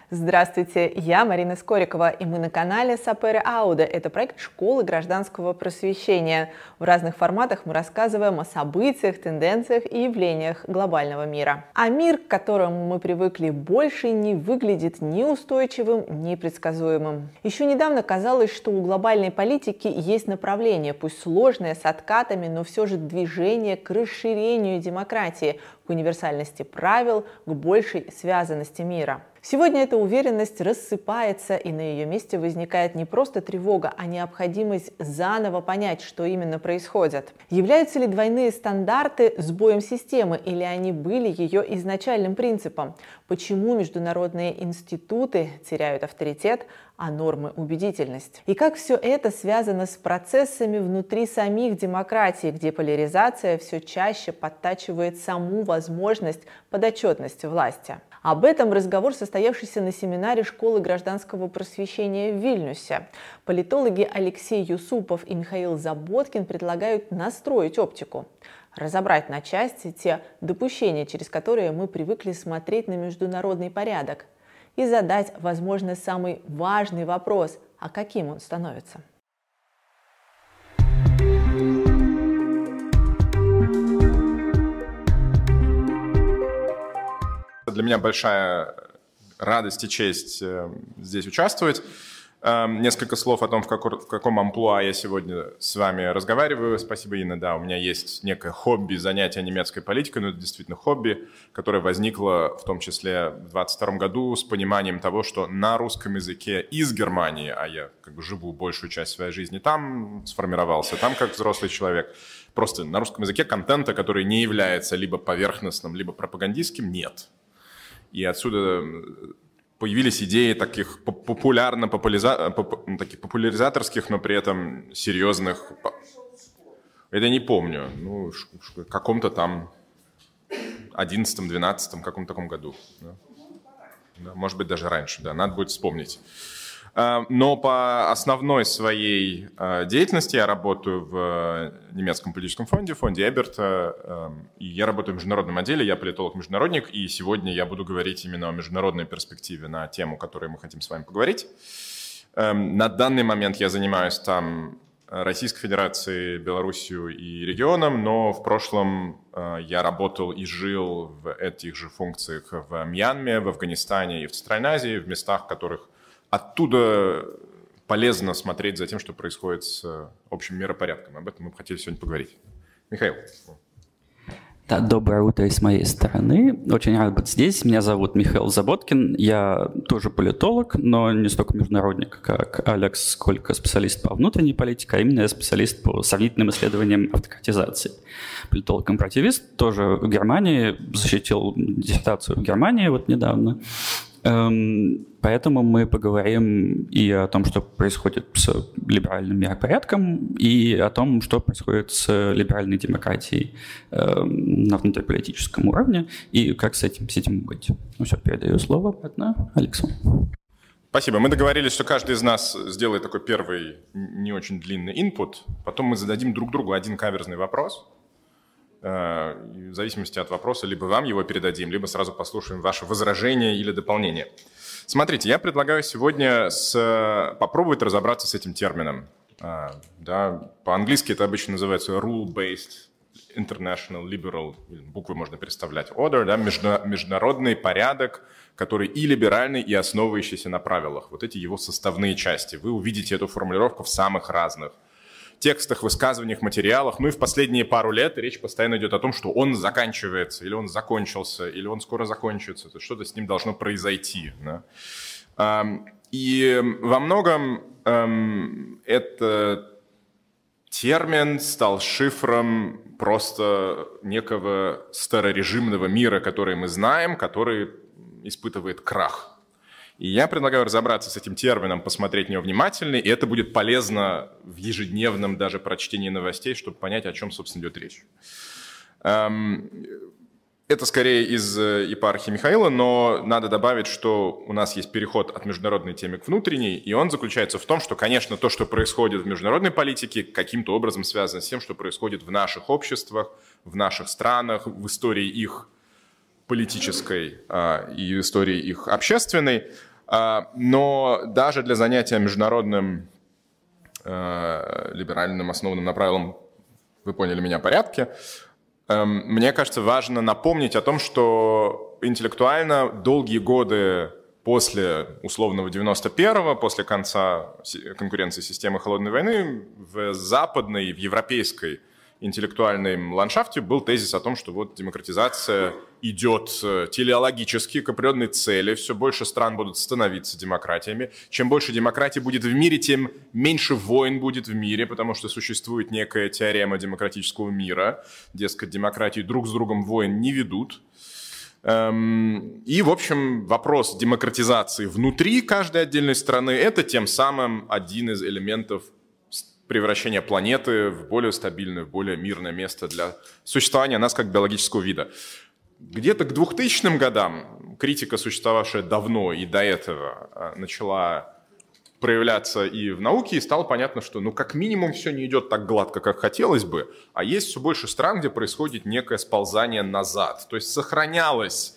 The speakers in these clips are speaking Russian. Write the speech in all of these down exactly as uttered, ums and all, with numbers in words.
Здравствуйте, я Марина Скорикова, и мы на канале Сапере Ауде. Это проект школы гражданского просвещения. В разных форматах мы рассказываем о событиях, тенденциях и явлениях глобального мира. А мир, к которому мы привыкли, больше не выглядит ни устойчивым, ни предсказуемым. Еще недавно казалось, что у глобальной политики есть направление, пусть сложное, с откатами, но все же движение к расширению демократии, к универсальности правил, к большей связанности мира. Сегодня эта уверенность рассыпается, и на ее месте возникает не просто тревога, а необходимость заново понять, что именно происходит. Являются ли двойные стандарты сбоем системы, или они были ее изначальным принципом? Почему международные институты теряют авторитет, а нормы – убедительность? И как все это связано с процессами внутри самих демократий, где поляризация все чаще подтачивает саму возможность подотчетности власти? Об этом разговор, состоявшийся на семинаре школы гражданского просвещения в Вильнюсе. Политологи Алексей Юсупов и Михаил Заботкин предлагают настроить оптику, разобрать на части те допущения, через которые мы привыкли смотреть на международный порядок, и задать, возможно, самый важный вопрос: а каким он становится? Для меня большая радость и честь здесь участвовать. Несколько слов о том, в каком амплуа я сегодня с вами разговариваю. Спасибо, Инна. Да, у меня есть некое хобби занятия немецкой политикой, но это действительно хобби, которое возникло в том числе в двадцать втором году с пониманием того, что на русском языке из Германии, а я как бы живу большую часть своей жизни там, сформировался там как взрослый человек, просто на русском языке контента, который не является либо поверхностным, либо пропагандистским, нет. И отсюда появились идеи таких популярно, популяриза, таких популяризаторских, но при этом серьезных. Это не помню. Ну, в каком-то там одиннадцатом-двенадцатом, каком-то таком году. Да. Да, может быть, даже раньше. Да, надо будет вспомнить. Но по основной своей деятельности я работаю в немецком политическом фонде, фонде Эберта, и я работаю в международном отделе, я политолог-международник, и сегодня я буду говорить именно о международной перспективе на тему, которой мы хотим с вами поговорить. На данный момент я занимаюсь там Российской Федерацией, Белоруссией и регионом, но в прошлом я работал и жил в этих же функциях в Мьянме, в Афганистане и в Центральной Азии, в местах, в которых оттуда полезно смотреть за тем, что происходит с общим миропорядком. Об этом мы бы хотели сегодня поговорить. Михаил. Да, доброе утро и с моей стороны. Очень рад быть здесь. Меня зовут Михаил Заботкин. Я тоже политолог, но не столько международник, как Алекс, сколько специалист по внутренней политике, а именно я специалист по сравнительным исследованиям автократизации. Политолог-компаративист, тоже в Германии, защитил диссертацию в Германии вот недавно. Поэтому мы поговорим и о том, что происходит с либеральным миропорядком, и о том, что происходит с либеральной демократией на внутриполитическом уровне, и как с этим, с этим быть. Ну все, передаю слово обратно Алексу. Спасибо. Мы договорились, что каждый из нас сделает такой первый не очень длинный инпут, потом мы зададим друг другу один каверзный вопрос. В зависимости от вопроса, либо вам его передадим, либо сразу послушаем ваше возражение или дополнение. Смотрите, я предлагаю сегодня с... попробовать разобраться с этим термином. Да, по-английски это обычно называется rule-based international liberal, буквы можно переставлять, order, да, международный порядок, который и либеральный, и основывающийся на правилах. Вот эти его составные части. Вы увидите эту формулировку в самых разных текстах, высказываниях, материалах. Ну и в последние пару лет речь постоянно идет о том, что он заканчивается, или он закончился, или он скоро закончится. То есть что-то с ним должно произойти. Да? И во многом этот термин стал шифром просто некого старорежимного мира, который мы знаем, который испытывает крах. И я предлагаю разобраться с этим термином, посмотреть на него внимательно, и это будет полезно в ежедневном даже прочтении новостей, чтобы понять, о чем, собственно, идет речь. Это скорее из епархии Михаила, но надо добавить, что у нас есть переход от международной темы к внутренней, и он заключается в том, что, конечно, то, что происходит в международной политике, каким-то образом связано с тем, что происходит в наших обществах, в наших странах, в истории их политической а, и истории их общественной. Но даже для занятия международным либеральным, основанным на правилам, вы поняли меня, порядке, мне кажется, важно напомнить о том, что интеллектуально долгие годы после условного девяносто первого, после конца конкуренции системы холодной войны, в западной, в европейской интеллектуальном ландшафте был тезис о том, что вот демократизация идет телеологически к определенной цели, все больше стран будут становиться демократиями. Чем больше демократии будет в мире, тем меньше войн будет в мире, потому что существует некая теорема демократического мира. Дескать, демократии друг с другом войн не ведут. И, в общем, вопрос демократизации внутри каждой отдельной страны – это тем самым один из элементов превращения планеты в более стабильное, в более мирное место для существования нас как биологического вида. Где-то к двухтысячным годам критика, существовавшая давно и до этого, начала проявляться и в науке, и стало понятно, что ну как минимум все не идет так гладко, как хотелось бы, а есть все больше стран, где происходит некое сползание назад. То есть сохранялась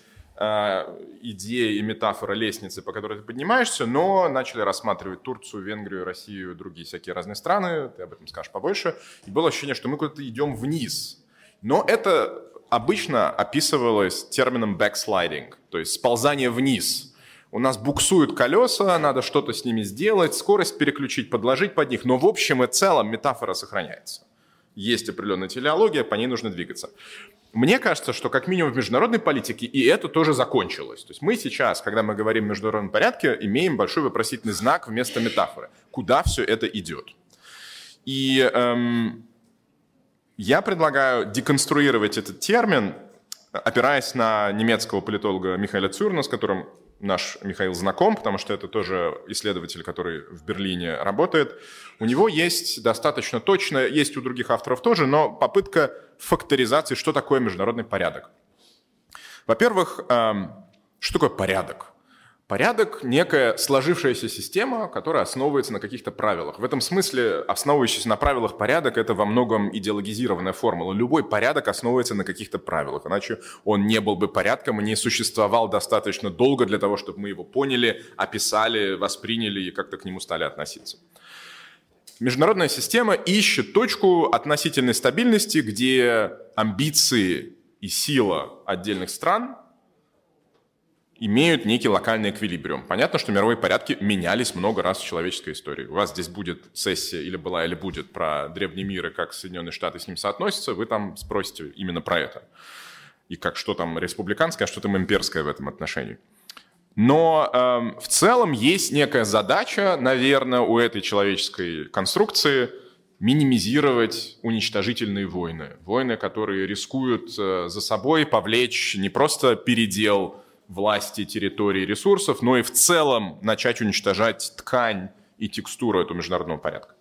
идея и метафора лестницы, по которой ты поднимаешься, но начали рассматривать Турцию, Венгрию, Россию, другие всякие разные страны, ты об этом скажешь побольше, и было ощущение, что мы куда-то идем вниз. Но это обычно описывалось термином backsliding, то есть сползание вниз. У нас буксуют колеса, надо что-то с ними сделать, скорость переключить, подложить под них, но в общем и целом метафора сохраняется. Есть определенная телеология, по ней нужно двигаться. Мне кажется, что как минимум в международной политике и это тоже закончилось. То есть мы сейчас, когда мы говорим о международном порядке, имеем большой вопросительный знак вместо метафоры. Куда все это идет? И эм, я предлагаю деконструировать этот термин, опираясь на немецкого политолога Михаила Цюрна, с которым наш Михаил знаком, потому что это тоже исследователь, который в Берлине работает. У него есть достаточно точно, есть у других авторов тоже, но попытка факторизации, что такое международный порядок. Во-первых, что такое порядок? Порядок – некая сложившаяся система, которая основывается на каких-то правилах. В этом смысле основывающийся на правилах порядок – это во многом идеологизированная формула. Любой порядок основывается на каких-то правилах, иначе он не был бы порядком и не существовал достаточно долго для того, чтобы мы его поняли, описали, восприняли и как-то к нему стали относиться. Международная система ищет точку относительной стабильности, где амбиции и сила отдельных стран имеют некий локальный эквилибриум. Понятно, что мировые порядки менялись много раз в человеческой истории. У вас здесь будет сессия, или была, или будет, про древний мир и как Соединенные Штаты с ним соотносятся, вы там спросите именно про это. И как что там республиканское, а что там имперское в этом отношении. Но э, в целом есть некая задача, наверное, у этой человеческой конструкции минимизировать уничтожительные войны. Войны, которые рискуют э, за собой повлечь не просто передел власти, территории, ресурсов, но и в целом начать уничтожать ткань и текстуру этого международного порядка.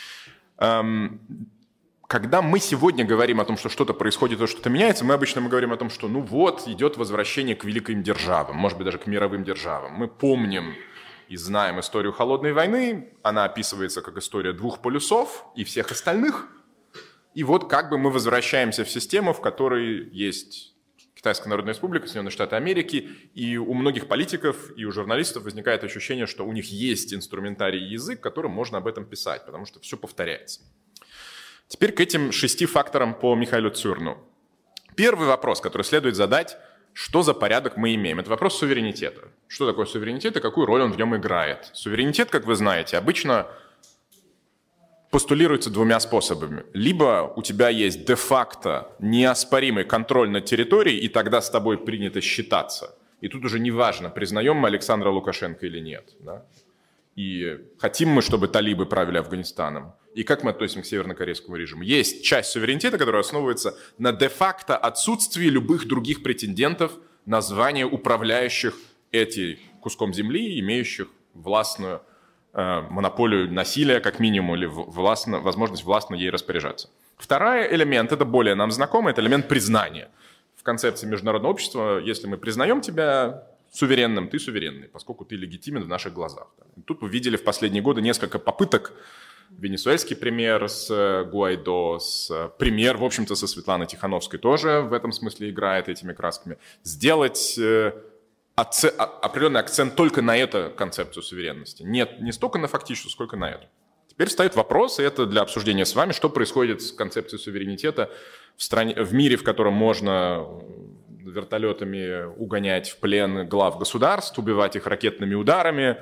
Когда мы сегодня говорим о том, что что-то происходит, что что-то меняется, мы обычно мы говорим о том, что ну вот, идет возвращение к великим державам, может быть, даже к мировым державам. Мы помним и знаем историю холодной войны, она описывается как история двух полюсов и всех остальных. И вот как бы мы возвращаемся в систему, в которой есть Китайская Народная Республика, Соединенные Штаты Америки, и у многих политиков и у журналистов возникает ощущение, что у них есть инструментарий и язык, которым можно об этом писать, потому что все повторяется. Теперь к этим шести факторам по Михаилу Цюрну. Первый вопрос, который следует задать, что за порядок мы имеем? Это вопрос суверенитета. Что такое суверенитет и какую роль он в нем играет? Суверенитет, как вы знаете, обычно постулируется двумя способами. Либо у тебя есть де-факто неоспоримый контроль над территорией, и тогда с тобой принято считаться. И тут уже неважно, признаем мы Александра Лукашенко или нет. Да? И хотим мы, чтобы талибы правили Афганистаном. И как мы относимся к севернокорейскому режиму. Есть часть суверенитета, которая основывается на де-факто отсутствии любых других претендентов на звание управляющих этим куском земли, имеющих властную монополию насилия, как минимум, или властно, возможность властно ей распоряжаться. Второй элемент, это более нам знакомый, это элемент признания. В концепции международного общества, если мы признаем тебя суверенным, ты суверенный, поскольку ты легитимен в наших глазах. Тут вы видели в последние годы несколько попыток, венесуэльский пример с Гуайдо, с, пример, в общем-то, со Светланой Тихановской тоже в этом смысле играет этими красками, сделать определенный акцент только на эту концепцию суверенности. Нет, не столько на фактическую, сколько на эту. Теперь встает вопрос, и это для обсуждения с вами, что происходит с концепцией суверенитета в, стране, в мире, в котором можно вертолетами угонять в плен глав государств, убивать их ракетными ударами.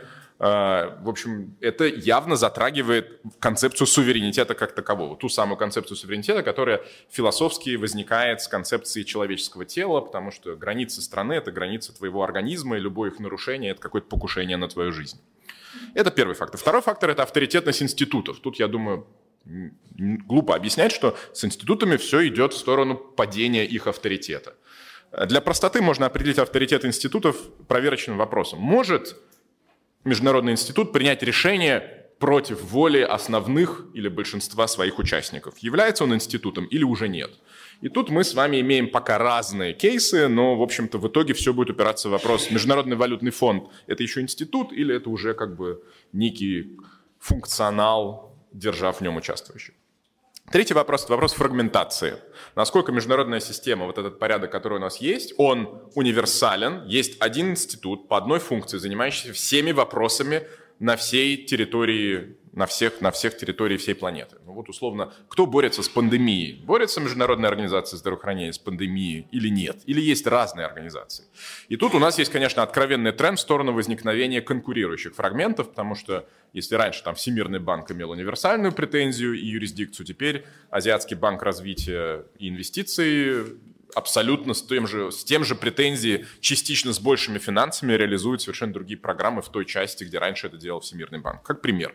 В общем, это явно затрагивает концепцию суверенитета как такового. Ту самую концепцию суверенитета, которая философски возникает с концепции человеческого тела, потому что границы страны – это границы твоего организма, и любое их нарушение – это какое-то покушение на твою жизнь. Это первый фактор. Второй фактор – это авторитетность институтов. Тут, я думаю, глупо объяснять, что с институтами все идет в сторону падения их авторитета. Для простоты можно определить авторитет институтов проверочным вопросом. Может международный институт принять решение против воли основных или большинства своих участников? Является он институтом или уже нет? И тут мы с вами имеем пока разные кейсы, но, в общем-то, в итоге все будет упираться в вопрос: Международный валютный фонд – это еще институт или это уже как бы некий функционал держав в нем участвующих? Третий вопрос – это вопрос фрагментации. Насколько международная система, вот этот порядок, который у нас есть, он универсален, есть один институт по одной функции, занимающийся всеми вопросами на всей территории, на всех, на всех территориях всей планеты. Ну вот условно, кто борется с пандемией? Борется Международная организация здравоохранения с пандемией или нет? Или есть разные организации? И тут у нас есть, конечно, откровенный тренд в сторону возникновения конкурирующих фрагментов, потому что если раньше там Всемирный банк имел универсальную претензию и юрисдикцию, теперь Азиатский банк развития и инвестиций абсолютно с тем же, с тем же претензией, частично с большими финансами, реализует совершенно другие программы в той части, где раньше это делал Всемирный банк. Как пример.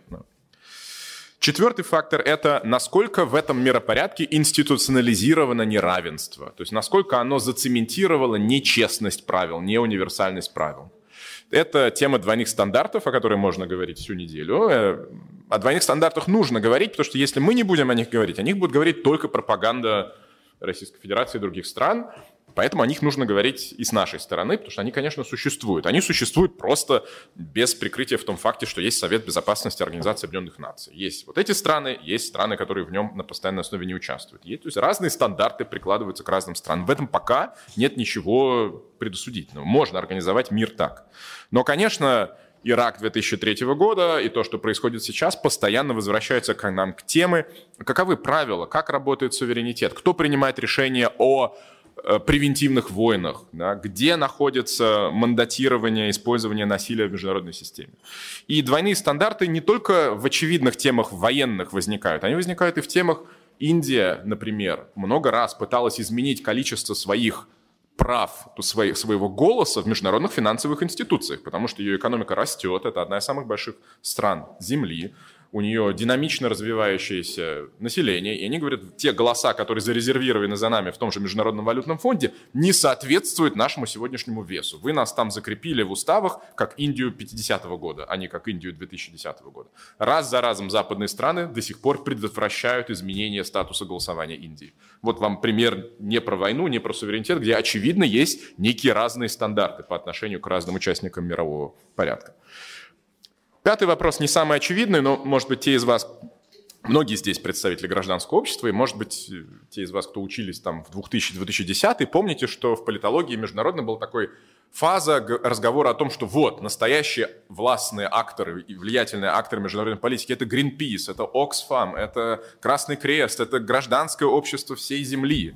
Четвертый фактор – это насколько в этом миропорядке институционализировано неравенство. То есть насколько оно зацементировало нечестность правил, неуниверсальность правил. Это тема двойных стандартов, о которой можно говорить всю неделю. О двойных стандартах нужно говорить, потому что если мы не будем о них говорить, о них будет говорить только пропаганда Российской Федерации и других стран. Поэтому о них нужно говорить и с нашей стороны, потому что они, конечно, существуют. Они существуют просто без прикрытия в том факте, что есть Совет Безопасности Организации Объединенных Наций. Есть вот эти страны, есть страны, которые в нем на постоянной основе не участвуют. Есть, то есть разные стандарты прикладываются к разным странам. В этом пока нет ничего предосудительного. Можно организовать мир так. Но, конечно, Ирак две тысячи третьего года и то, что происходит сейчас, постоянно возвращается к нам к теме, каковы правила, как работает суверенитет, кто принимает решение о превентивных войнах, да, где находится мандатирование, использование насилия в международной системе. И двойные стандарты не только в очевидных темах военных возникают, они возникают и в темах. Индия, например, много раз пыталась изменить количество своих прав, своего голоса в международных финансовых институциях, потому что ее экономика растет, это одна из самых больших стран Земли, у нее динамично развивающееся население, и они говорят, те голоса, которые зарезервированы за нами в том же Международном валютном фонде, не соответствуют нашему сегодняшнему весу. Вы нас там закрепили в уставах как Индию пятидесятого года, а не как Индию две тысячи десятого года. Раз за разом западные страны до сих пор предотвращают изменение статуса голосования Индии. Вот вам пример не про войну, не про суверенитет, где, очевидно, есть некие разные стандарты по отношению к разным участникам мирового порядка. Пятый вопрос не самый очевидный, но, может быть, те из вас, многие здесь представители гражданского общества, и, может быть, те из вас, кто учились там в две тысячи — две тысячи десятый, помните, что в политологии международной была такой фаза разговора о том, что вот, настоящие властные акторы и влиятельные акторы международной политики – это Greenpeace, это Oxfam, это Красный Крест, это гражданское общество всей Земли.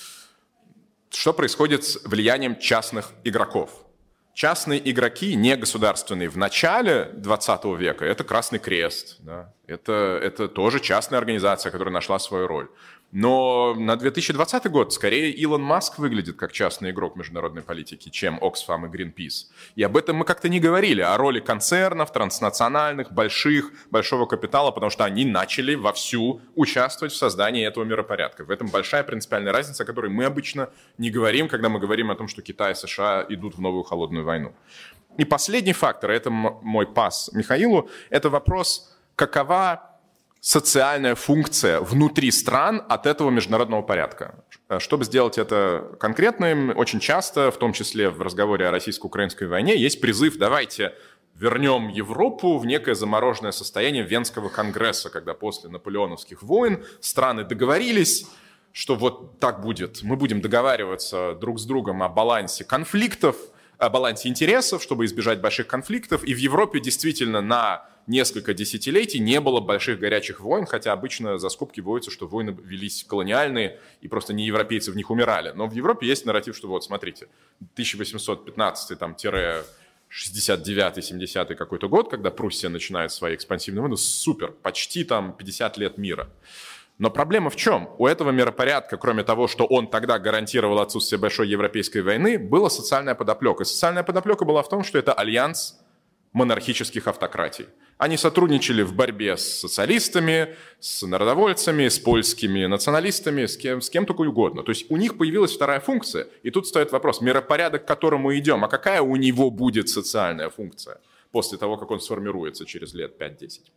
Что происходит с влиянием частных игроков? Частные игроки, не государственные, в начале двадцатого века – это Красный Крест. Да? Это, это тоже частная организация, которая нашла свою роль. Но на две тысячи двадцатый год скорее Илон Маск выглядит как частный игрок международной политики, чем Oxfam и Greenpeace. И об этом мы как-то не говорили, о роли концернов, транснациональных, больших, большого капитала, потому что они начали вовсю участвовать в создании этого миропорядка. В этом большая принципиальная разница, о которой мы обычно не говорим, когда мы говорим о том, что Китай и США идут в новую холодную войну. И последний фактор, это мой пас Михаилу, это вопрос, какова социальная функция внутри стран от этого международного порядка. Чтобы сделать это конкретным, очень часто, в том числе в разговоре о российско-украинской войне, есть призыв «давайте вернем Европу в некое замороженное состояние Венского конгресса», когда после наполеоновских войн страны договорились, что вот так будет, мы будем договариваться друг с другом о балансе конфликтов, о балансе интересов, чтобы избежать больших конфликтов. И в Европе действительно на несколько десятилетий не было больших горячих войн, хотя обычно за скобки вводится, что войны велись колониальные, и просто не европейцы в них умирали. Но в Европе есть нарратив, что вот, смотрите, тысяча восемьсот пятнадцатый там, шестьдесят девятый семидесятый какой-то год, когда Пруссия начинает свои экспансивные войны, супер, почти там пятьдесят лет мира. Но проблема в чем? У этого миропорядка, кроме того, что он тогда гарантировал отсутствие большой европейской войны, была социальная подоплека. Социальная подоплека была в том, что это альянс монархических автократий. Они сотрудничали в борьбе с социалистами, с народовольцами, с польскими националистами, с кем, с кем только угодно. То есть у них появилась вторая функция. И тут стоит вопрос, миропорядок, к которому идем, а какая у него будет социальная функция после того, как он сформируется через лет пять-десять?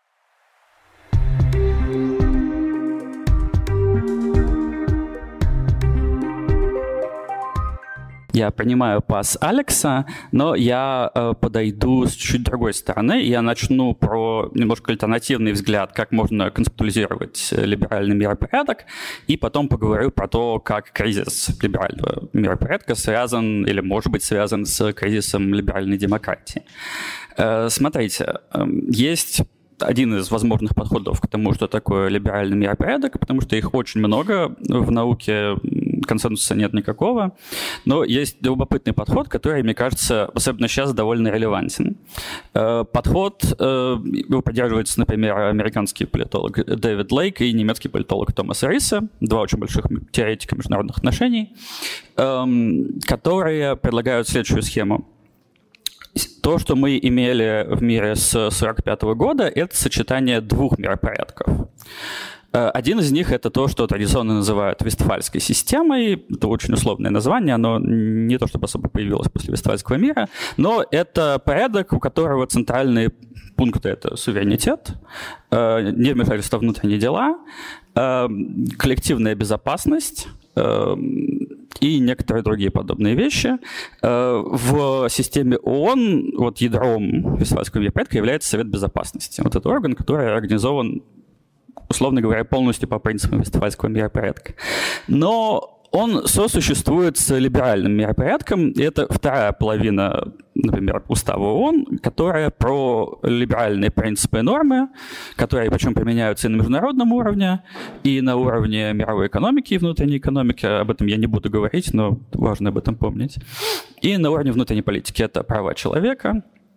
Я принимаю пас Алекса, но я э, подойду с чуть другой стороны. Я начну про немножко альтернативный взгляд, как можно концептуализировать либеральный миропорядок, и потом поговорю про то, как кризис либерального миропорядка связан или может быть связан с кризисом либеральной демократии. Э, смотрите, э, есть один из возможных подходов к тому, что такое либеральный миропорядок, потому что их очень много, в науке консенсуса нет никакого, но есть любопытный подход, который, мне кажется, особенно сейчас довольно релевантен. Подход, его поддерживается, например, американский политолог Дэвид Лейк и немецкий политолог Томас Рисе, два очень больших теоретика международных отношений, которые предлагают следующую схему. То, что мы имели в мире с сорок пятого года, это сочетание двух миропорядков. Один из них — это то, что традиционно называют Вестфальской системой. Это очень условное название, оно не то чтобы особо появилось после Вестфальского мира, но это порядок, у которого центральные пункты — это суверенитет, невмешательство в внутренние дела, коллективная безопасность и некоторые другие подобные вещи. В системе ООН вот ядром Вестфальского миропорядка является Совет Безопасности. Вот это орган, который организован, условно говоря, полностью по принципам Вестфальского миропорядка. Но он сосуществует с либеральным миропорядком, и это вторая половина, например, устава ООН, которая про либеральные принципы и нормы, которые причем применяются и на международном уровне, и на уровне мировой экономики и внутренней экономики. Об этом я не буду говорить, но важно об этом помнить. И на уровне внутренней политики это права человека,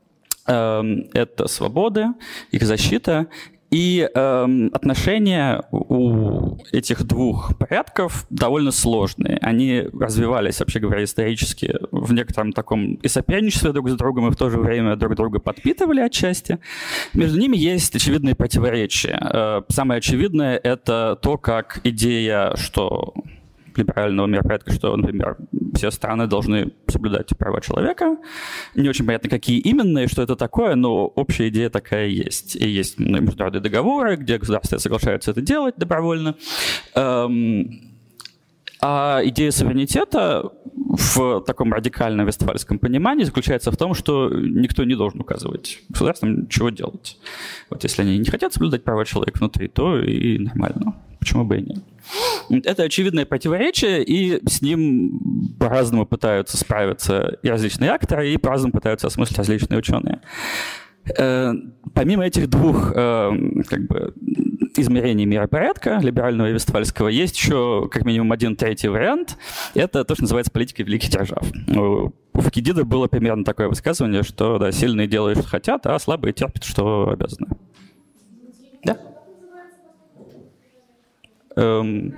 это свободы, их защита. И э, отношения у этих двух порядков довольно сложные. Они развивались, вообще говоря, исторически в некотором таком и соперничестве друг с другом, и в то же время друг друга подпитывали отчасти. Между ними есть очевидные противоречия. Э, самое очевидное — это то, как идея, что либерального миропорядка, что, например, все страны должны соблюдать права человека. Не очень понятно, какие именно и что это такое, но общая идея такая есть. И есть международные договоры, где государства соглашаются это делать добровольно. А идея суверенитета в таком радикальном вестфальском понимании заключается в том, что никто не должен указывать государствам, чего делать. Вот если они не хотят соблюдать права человека внутри, то и нормально. Почему бы и нет? Это очевидное противоречие, и с ним по-разному пытаются справиться и различные акторы, и по-разному пытаются осмыслить различные ученые. Помимо этих двух как бы, измерений миропорядка, либерального и вестфальского, есть еще как минимум один третий вариант. Это то, что называется политикой великих держав. У Фукидида было примерно такое высказывание, что да, сильные делают, что хотят, а слабые терпят, что обязаны. Да? Эм...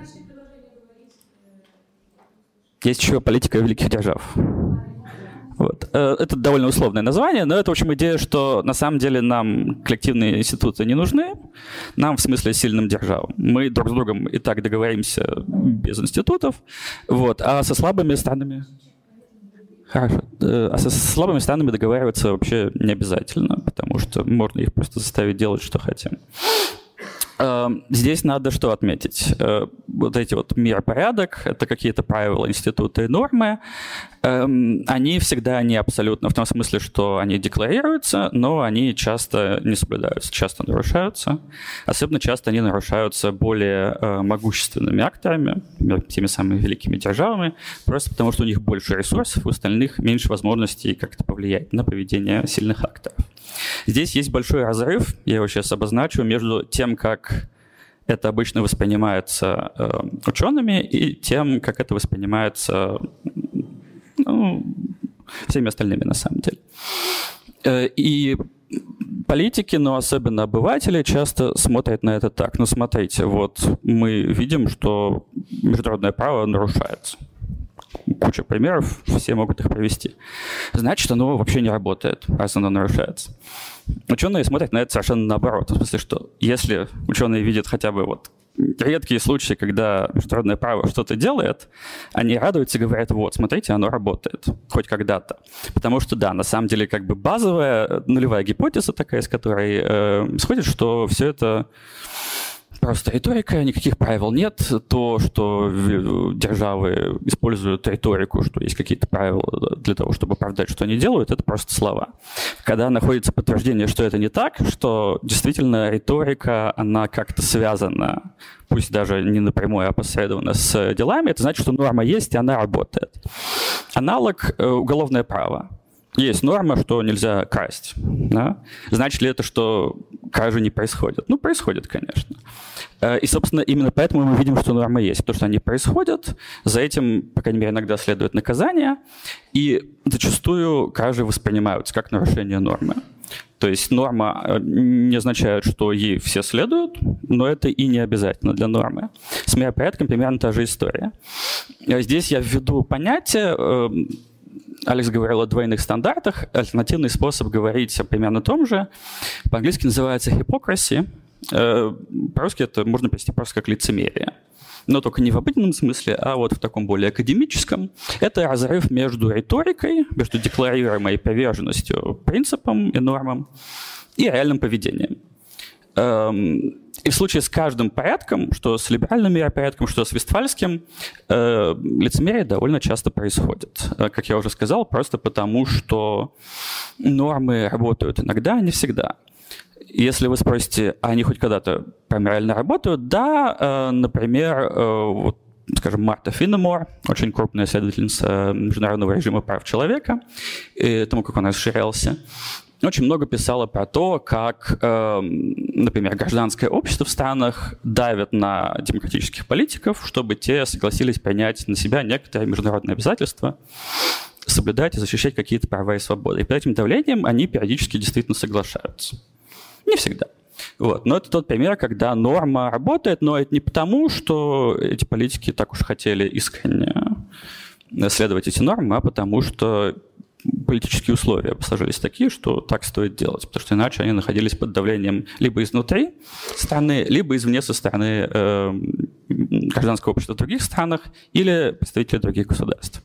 Есть еще политика великих держав. Вот. Это довольно условное название, но это, в общем, идея, что на самом деле нам коллективные институты не нужны, нам в смысле сильным державам. Мы друг с другом и так договоримся без институтов, вот. А со слабыми странами... Хорошо. А со слабыми странами договариваться вообще не обязательно, потому что можно их просто заставить делать, что хотим. Здесь надо что отметить? Вот эти вот миропорядок, это какие-то правила, институты и нормы, они всегда не абсолютно, в том смысле, что они декларируются, но они часто не соблюдаются, часто нарушаются. Особенно часто они нарушаются более могущественными акторами, теми самыми великими державами, просто потому что у них больше ресурсов, у остальных меньше возможностей как-то повлиять на поведение сильных акторов. Здесь есть большой разрыв, я его сейчас обозначу, между тем, как это обычно воспринимается э, учеными, и тем, как это воспринимается ну, всеми остальными на самом деле. Э, и политики, но особенно обыватели, часто смотрят на это так. Ну, смотрите, вот мы видим, что международное право нарушается. Куча примеров, все могут их привести. Значит, оно вообще не работает, раз оно нарушается. Ученые смотрят на это совершенно наоборот. В смысле, что если ученые видят хотя бы вот редкие случаи, когда международное право что-то делает, они радуются и говорят, вот, смотрите, оно работает, хоть когда-то. Потому что, да, на самом деле, как бы базовая нулевая гипотеза такая, из которой э, исходит, что все это просто риторика, никаких правил нет. То, что державы используют риторику, что есть какие-то правила для того, чтобы оправдать, что они делают, это просто слова. Когда находится подтверждение, что это не так, что действительно риторика, она как-то связана, пусть даже не напрямую, а опосредованно с делами, это значит, что норма есть, и она работает. Аналог — уголовное право. Есть норма, что нельзя красть. Да? Значит ли это, что кражи не происходят? Ну, происходят, конечно. И, собственно, именно поэтому мы видим, что нормы есть. Потому что они происходят, за этим, по крайней мере, иногда следует наказание, и зачастую кражи воспринимаются как нарушение нормы. То есть норма не означает, что ей все следуют, но это и не обязательно для нормы. С миропорядком примерно та же история. Здесь я введу понятие. Алекс говорил о двойных стандартах. Альтернативный способ говорить о примерно том же. По-английски называется hypocrisy. По-русски это можно перевести просто как лицемерие. Но только не в обыденном смысле, а вот в таком более академическом. Это разрыв между риторикой, между декларируемой приверженностью принципам и нормам и реальным поведением. И в случае с каждым порядком, что с либеральным миропорядком, что с вестфальским, э, лицемерие довольно часто происходит. Как я уже сказал, просто потому, что нормы работают иногда, а не всегда. Если вы спросите, а они хоть когда-то прям реально работают? Да, э, например, э, вот, скажем, Марта Финнемор, очень крупная исследовательница международного режима прав человека, и тому, как он расширялся, очень много писала про то, как, э, например, гражданское общество в странах давит на демократических политиков, чтобы те согласились принять на себя некоторые международные обязательства, соблюдать и защищать какие-то права и свободы. И под этим давлением они периодически действительно соглашаются. Не всегда. Вот. Но это тот пример, когда норма работает, но это не потому, что эти политики так уж хотели искренне следовать эти нормы, а потому что политические условия сложились такие, что так стоит делать, потому что иначе они находились под давлением либо изнутри страны, либо извне со стороны э, гражданского общества в других странах или представителей других государств.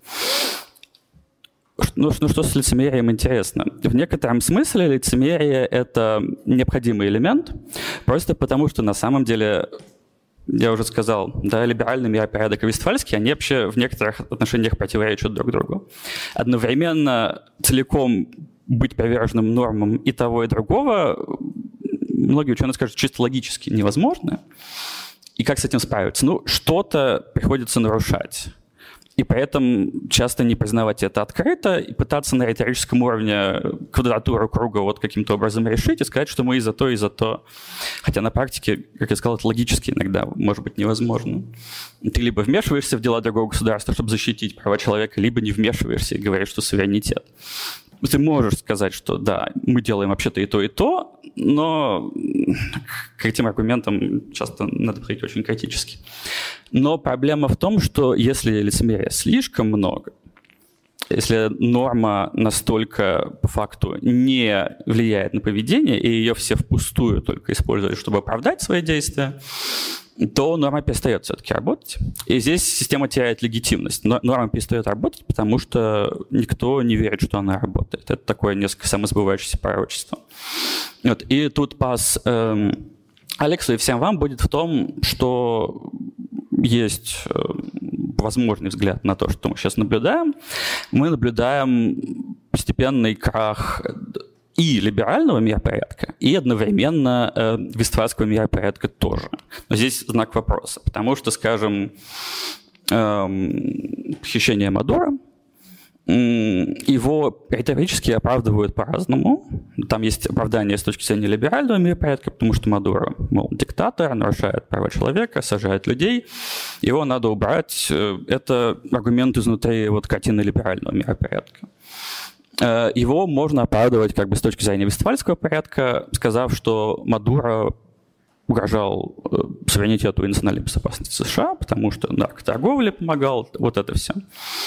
Ну, ну что с лицемерием интересно? В некотором смысле лицемерие — это необходимый элемент, просто потому что на самом деле, я уже сказал, да, либеральный миропорядок и вестфальский, они вообще в некоторых отношениях противоречат друг другу. Одновременно целиком быть приверженным нормам и того, и другого, многие ученые скажут, чисто логически невозможно. И как с этим справиться? Ну, что-то приходится нарушать. И при этом часто не признавать это открыто и пытаться на риторическом уровне квадратуру круга вот каким-то образом решить и сказать, что мы и за то, и за то. Хотя на практике, как я сказал, это логически иногда может быть невозможно. Ты либо вмешиваешься в дела другого государства, чтобы защитить права человека, либо не вмешиваешься и говоришь, что суверенитет. Ты можешь сказать, что да, мы делаем вообще-то и то, и то, но к этим аргументам часто надо подходить очень критически. Но проблема в том, что если лицемерия слишком много, если норма настолько по факту не влияет на поведение, и ее все впустую только используют, чтобы оправдать свои действия, то норма перестает все-таки работать. И здесь система теряет легитимность. Норма перестает работать, потому что никто не верит, что она работает. Это такое несколько самосбывающееся пророчество. Вот. И тут пас эм, Алексу и всем вам будет в том, что есть возможный взгляд на то, что мы сейчас наблюдаем. Мы наблюдаем постепенный крах и либерального миропорядка, и одновременно э, вестфальского миропорядка тоже. Но здесь знак вопроса, потому что, скажем, э, похищение Мадуро, его риторически оправдывают по-разному. Там есть оправдание с точки зрения либерального миропорядка, потому что Мадуро, мол, диктатор, нарушает права человека, сажает людей. Его надо убрать. Это аргумент изнутри вот картины либерального миропорядка. Его можно оправдывать как бы с точки зрения вестфальского порядка, сказав, что Мадуро угрожал суверенитету и национальной безопасности США, потому что наркоторговле помогал, вот это все.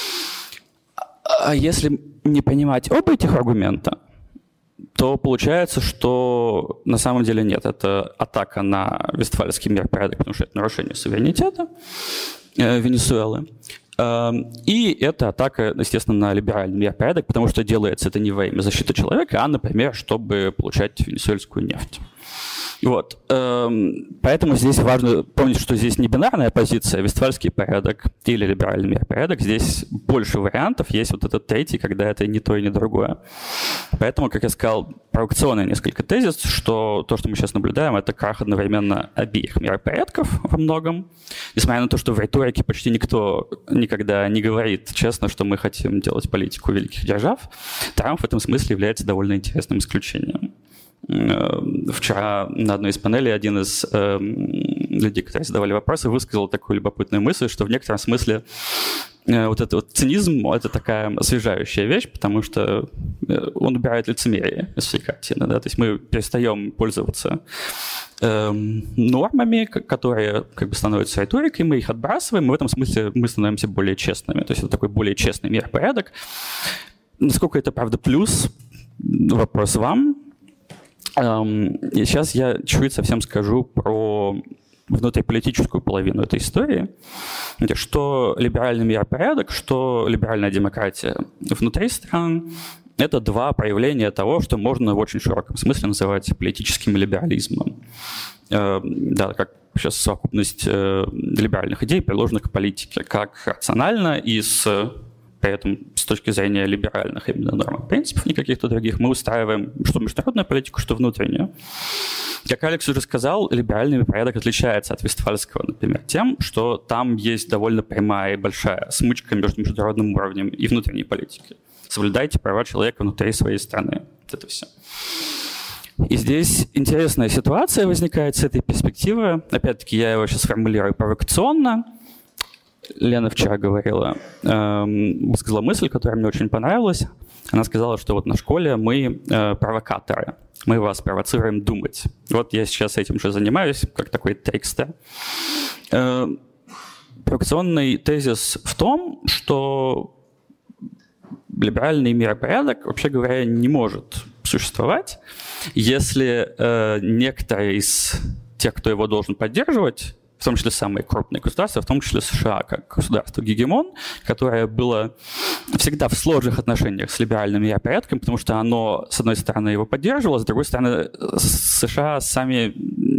А если не понимать оба этих аргумента, то получается, что на самом деле нет. Это атака на вестфальский миропорядок, потому что это нарушение суверенитета э, Венесуэлы. Э, и это атака, естественно, на либеральный миропорядок, потому что делается это не во имя защиты человека, а, например, чтобы получать венесуэльскую нефть. Вот. Поэтому здесь важно помнить, что здесь не бинарная позиция, вестфальский порядок или либеральный миропорядок. Здесь больше вариантов. Есть вот этот третий, когда это не то и не другое. Поэтому, как я сказал, провокационный несколько тезис, что то, что мы сейчас наблюдаем, это крах одновременно обеих миропорядков во многом. Несмотря на то, что в риторике почти никто никогда не говорит честно, что мы хотим делать политику великих держав, Трамп в этом смысле является довольно интересным исключением. Вчера на одной из панелей один из э, людей, которые задавали вопросы, высказал такую любопытную мысль, что в некотором смысле э, вот этот вот цинизм – это такая освежающая вещь, потому что он убирает лицемерие из всей картины. Да? То есть мы перестаем пользоваться э, нормами, которые как бы становятся риторикой, мы их отбрасываем, и в этом смысле мы становимся более честными. То есть это такой более честный миропорядок. Насколько это, правда, плюс? Вопрос вам. И сейчас я чуть совсем скажу про внутриполитическую половину этой истории, что либеральный миропорядок, что либеральная демократия внутри стран – это два проявления того, что можно в очень широком смысле называть политическим либерализмом. Да, как сейчас совокупность либеральных идей, приложенных к политике, как рационально и с... При этом с точки зрения либеральных именно норм и принципов, не каких-то других, мы устраиваем что международную политику, что внутреннюю. Как Алекс уже сказал, либеральный порядок отличается от вестфальского, например, тем, что там есть довольно прямая и большая смычка между международным уровнем и внутренней политикой. Соблюдайте права человека внутри своей страны. Вот это все. И здесь интересная ситуация возникает с этой перспективы. Опять-таки, я его сейчас формулирую провокационно. Лена вчера говорила, эм, высказала мысль, которая мне очень понравилась. Она сказала, что вот на школе мы э, провокаторы, мы вас провоцируем думать. Вот я сейчас этим же занимаюсь, как такой трикстер. Э, провокационный тезис в том, что либеральный миропорядок, вообще говоря, не может существовать, если э, некоторые из тех, кто его должен поддерживать, в том числе самые крупные государства, в том числе США, как государство-гегемон, которое было всегда в сложных отношениях с либеральным миропорядком, потому что оно, с одной стороны, его поддерживало, с другой стороны, США сами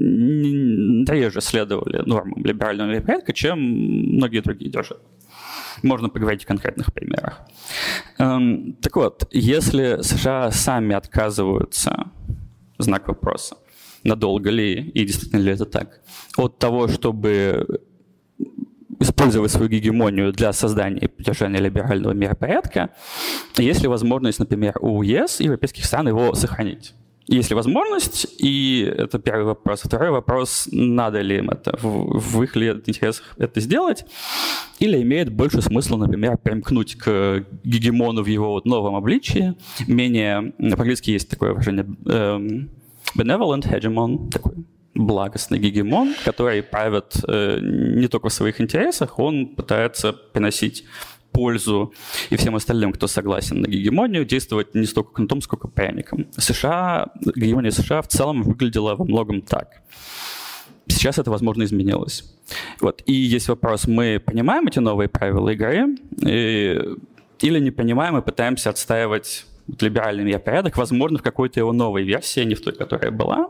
реже следовали нормам либерального миропорядка, чем многие другие державы. Можно поговорить о конкретных примерах. Эм, так вот, если США сами отказываются, знак вопроса, надолго ли и действительно ли это так, от того, чтобы использовать свою гегемонию для создания и поддержания либерального миропорядка, есть ли возможность, например, у ЕС и европейских стран его сохранить? Есть ли возможность, и это первый вопрос. Второй вопрос, надо ли им это, в, в их ли интересах это сделать, или имеет больше смысла, например, примкнуть к гегемону в его вот новом обличии, менее, по-английски есть такое выражение, эм, benevolent hegemon, такой благостный гегемон, который правит э, не только в своих интересах, он пытается приносить пользу и всем остальным, кто согласен на гегемонию, действовать не столько кнутом, сколько пряником. США, гегемония США в целом выглядела во многом так. Сейчас это, возможно, изменилось. Вот. И есть вопрос, мы понимаем эти новые правила игры, и, или не понимаем и пытаемся отстаивать либеральный миропорядок, возможно, в какой-то его новой версии, не в той, которая была,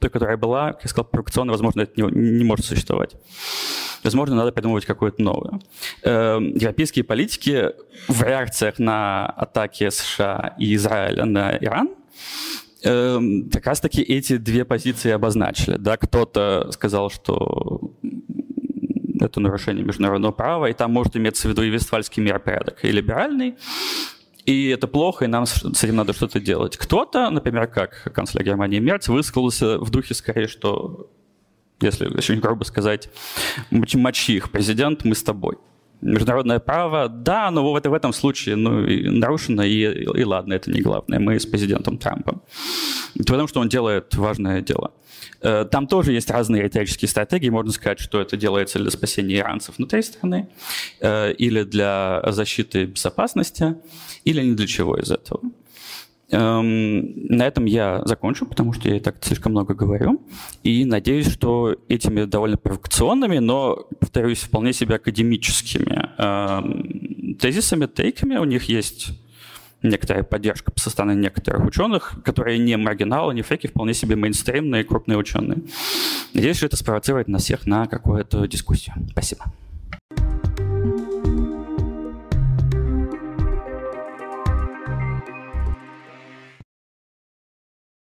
той, которая была, как я сказал, провокационно, возможно, это не, не может существовать. Возможно, надо придумывать какую-то новую. Европейские политики в реакциях на атаки США и Израиля на Иран как раз-таки эти две позиции обозначили. Да? Кто-то сказал, что это нарушение международного права, и там может иметься в виду и Вестфальский миропорядок, и либеральный, и это плохо, и нам с этим надо что-то делать. Кто-то, например, как канцлер Германии Мерц, высказался в духе скорее, что, если очень грубо сказать, мочи их, президент, мы с тобой. Международное право, да, но в этом случае ну, и нарушено, и, и ладно, это не главное. Мы с президентом Трампом. Потому что он делает важное дело. Там тоже есть разные риторические стратегии. Можно сказать, что это делается для спасения иранцев внутри страны, или для защиты безопасности, или ни для чего из этого. На этом я закончу, потому что я и так слишком много говорю. И надеюсь, что этими довольно провокационными, но, повторюсь, вполне себе академическими тезисами, тейками у них есть некоторая поддержка со стороны некоторых ученых, которые не маргиналы, не фейки, вполне себе мейнстримные крупные ученые. Надеюсь, что это спровоцирует нас всех на какую-то дискуссию. Спасибо.